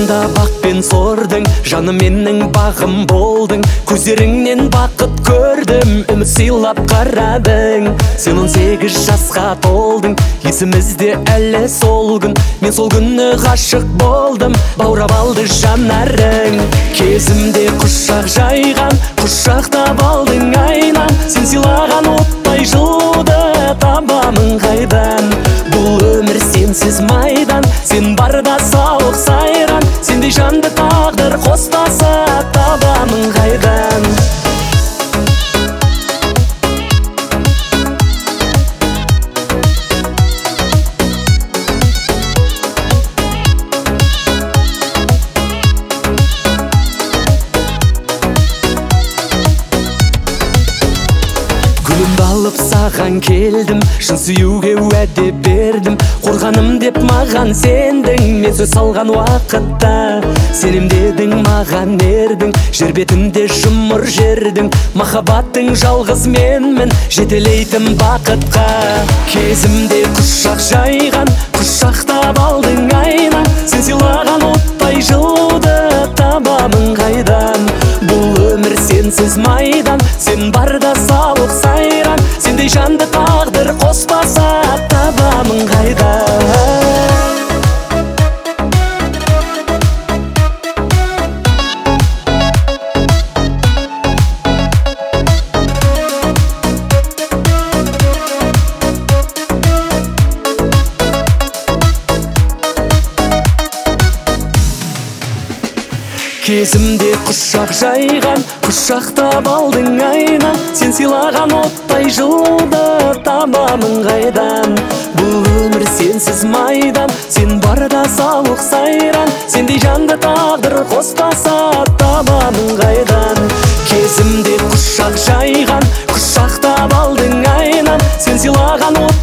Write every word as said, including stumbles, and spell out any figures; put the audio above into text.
Жанымда бақ пен сордың, жаным менің бағым болдың. Көздеріңнен бақыт көрдім, үміт сыйлап қарадың. Сен он сегіз жасқа толдың, есімізде әлі сол күн. Мен сол күні ғашық болдым, баурап алды жанарың. Кезімде құшақ жайған, құшақтап алдың айнан. Сен сыйлаған оттай жылуды табамын қайдан? Бұл өмір сенсіз майдан, сен барда сауық сайран. Сендей жанды тағдыр қостаса табамын қайдан? Гүлімді алып саған келдім, шын сүюге уәде бердім. Қорғаным деп маған сендің, мен сөз салған уақытта. Сенем дедің, маған ердің, жер бетінде жұмыр жердің. Махаббаттың жалғыз менмін, жетелейтін бақытқа. Кезімде құшақ жайған, құшақтап алдың айнан. Сен сыйлаған оттай жылуды табамын қайдан? Бұл өмір сенсіз майдан, сен барда сауық сайран. Сендей жанды тағдыр қоспаса табамын қайдан? Кезімде құшақ жайған, құшақтап алдың айнан. Сен сыйлаған оттай жылуды табамын қайдан? Бұл өмір сенсіз майдан, сен барда сауық сайран. Сендей жанды тағдыр қоспаса табамын қайдан? Кезімде құшақ жайған, құшақтап алдың айнан. Сен сыйлаған